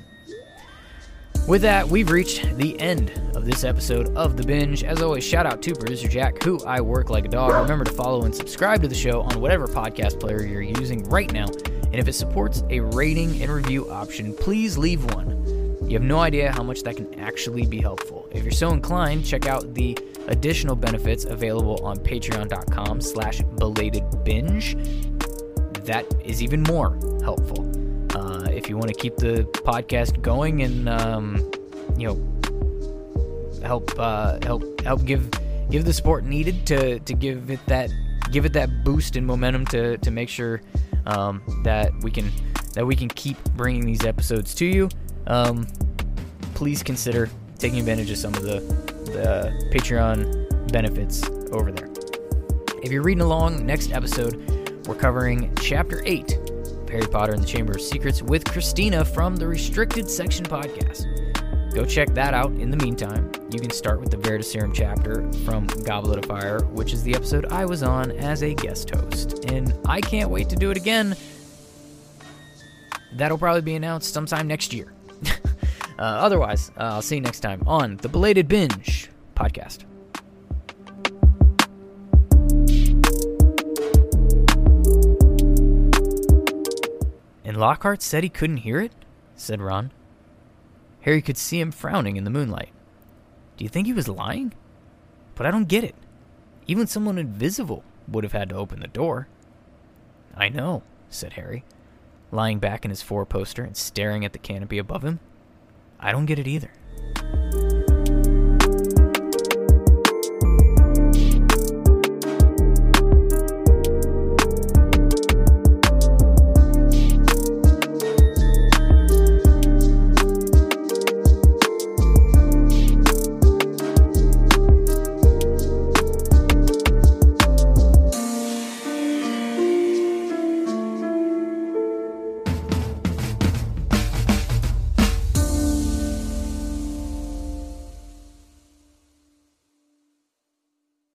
[SPEAKER 1] With that, we've reached the end of this episode of The Binge. As always, shout out to producer Jack, who I work like a dog. Remember to follow and subscribe to the show on whatever podcast player you're using right now. And if it supports a rating and review option, please leave one. You have no idea how much that can actually be helpful. If you're so inclined, check out the additional benefits available on patreon.com slash belatedbinge. That is even more helpful. Uh, if you want to keep the podcast going and um, you know help uh, help help give give the support needed to, to give it that give it that boost and momentum to, to make sure um, that we can that we can keep bringing these episodes to you, um, please consider taking advantage of some of the the Patreon benefits over there. If you're reading along, next episode we're covering Chapter eight. Harry Potter and the Chamber of Secrets with Christina from the Restricted Section podcast. Go check that out. In the meantime, you can start with the Veritaserum chapter from Goblet of Fire, which is the episode I was on as a guest host. And I can't wait to do it again. That'll probably be announced sometime next year. uh, otherwise, uh, I'll see you next time on the Belated Binge podcast. And Lockhart said he couldn't hear it? Said Ron. Harry could see him frowning in the moonlight. Do you think he was lying? But I don't get it. Even someone invisible would have had to open the door. I know, said Harry, lying back in his four-poster and staring at the canopy above him. I don't get it either.